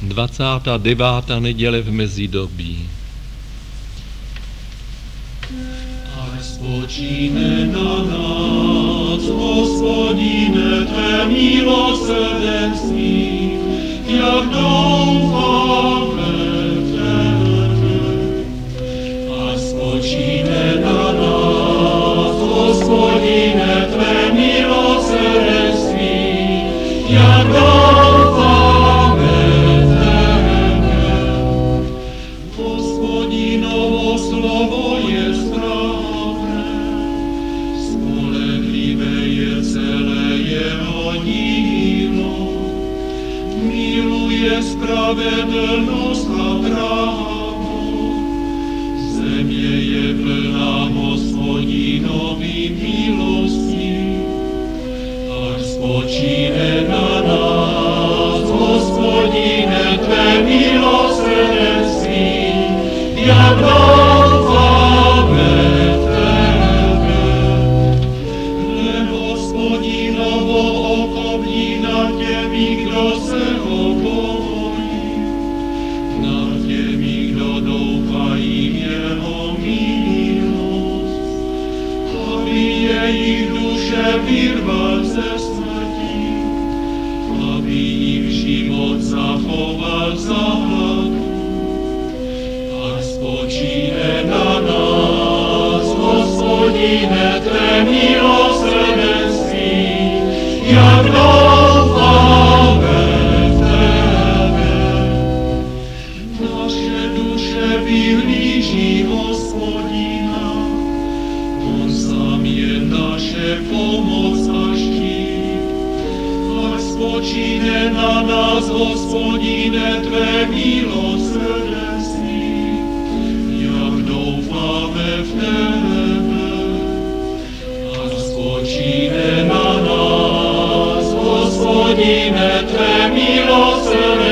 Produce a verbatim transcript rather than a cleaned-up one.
dvacátá devátá neděle v mezidobí. Ať spočíne na nás, Hospodine, tvé milosrdenství, jak doufáme v tebe. Ať spočíne na nás, Hospodine, tvé milosrdenství, jak doufáme v tebe. Hospodinovo slovo je správné, spolehlivé je celé jeho dílo. Miluje spravedlnost a právo, země je plná Hospodinový milostí. Ať spočíne na nás, Hospodine, tvé milosrdenství, jak doufáme v tebe. Hle, Hospodinovo oko bdí nad těmi, kdo se ho bojí, nad těmi, kdo doufají v jeho milost, aby jejich duše vyrval ze smrti, aby jim život zachoval za hladu. Ať spočíne na nás, Hospodine, tvé milosrdenství, jak doufáme v tebe. Naše duše vyhlíží Hospodina, on sám je naše pomoc a štít. Ať spočíne na nás, Hospodine, tvé milosrdenství, jak doufáme v tebe. Ať spočíne na nás, Hospodine, tvé milosrdenství,